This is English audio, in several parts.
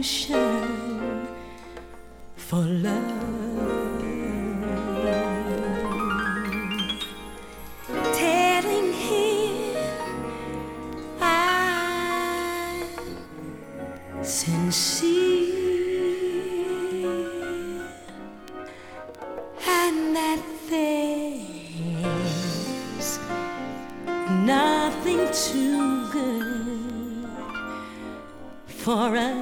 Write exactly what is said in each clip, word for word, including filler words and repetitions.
passion for love, telling him I'm sincere and that there's nothing too good for us.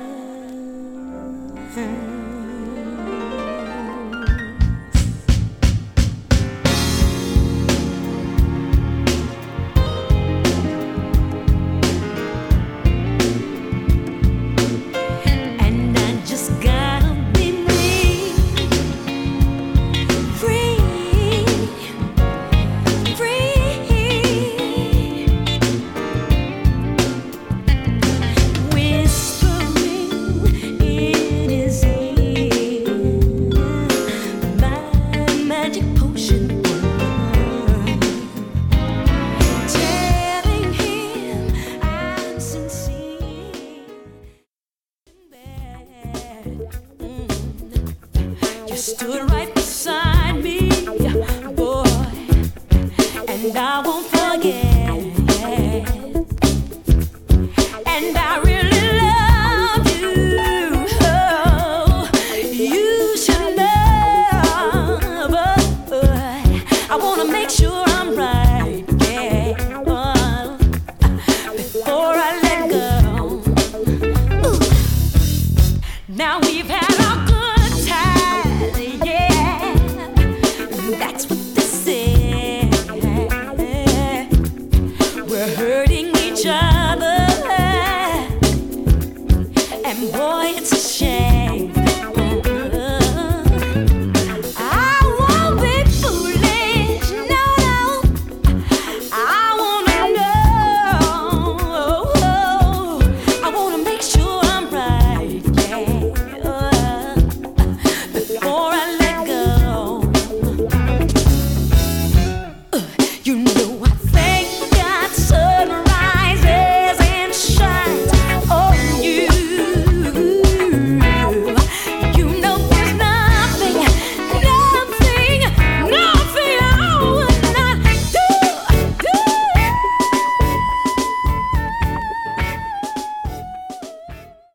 You stood right beside me, boy, and I won't forget. And I really love you. Oh, you should know, but I wanna make sure I'm right, yeah, oh, before I let go. Ooh. Now we've had our good time, yeah, that's what they say. We're hurting each other, and boy, it's a shame.